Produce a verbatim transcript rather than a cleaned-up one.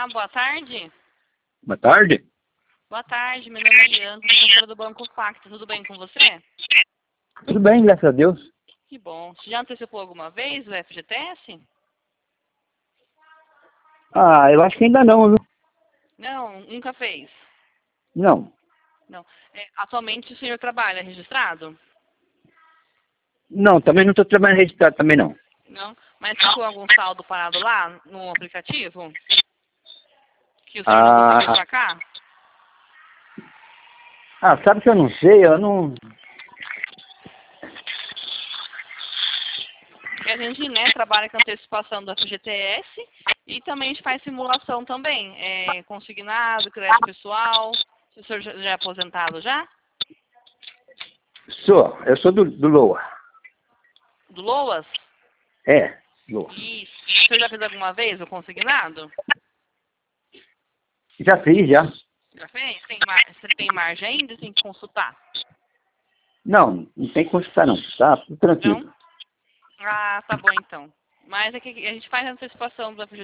Olá, boa tarde. Boa tarde. Boa tarde, meu nome é Ian, consultora do Banco Pacto. Tudo bem com você? Tudo bem, graças a Deus. Que bom. Você já antecipou alguma vez o F G T S? Ah, eu acho que ainda não, viu? Não, nunca fez. Não. Não. É, atualmente o senhor trabalha registrado? Não, também não estou trabalhando registrado também não. Não. Mas ficou algum saldo parado lá no aplicativo? Que o senhor não Ah, conseguiu sacar? ah, sabe que eu não sei, eu não... Porque a gente, né, trabalha com antecipação do F G T S e também a gente faz simulação também. É, consignado, crédito pessoal. O senhor já já é aposentado já? Sou, eu sou do, do Loa. Do Loas? É, Loa. Isso. O senhor já fez alguma vez o consignado? Já fiz, já. Já fez? Tem mar... Você tem margem ainda? Tem que consultar? Não, não tem que consultar não, tá? Tudo tranquilo. Não? Ah, tá bom então. Mas é que a gente faz a antecipação do F G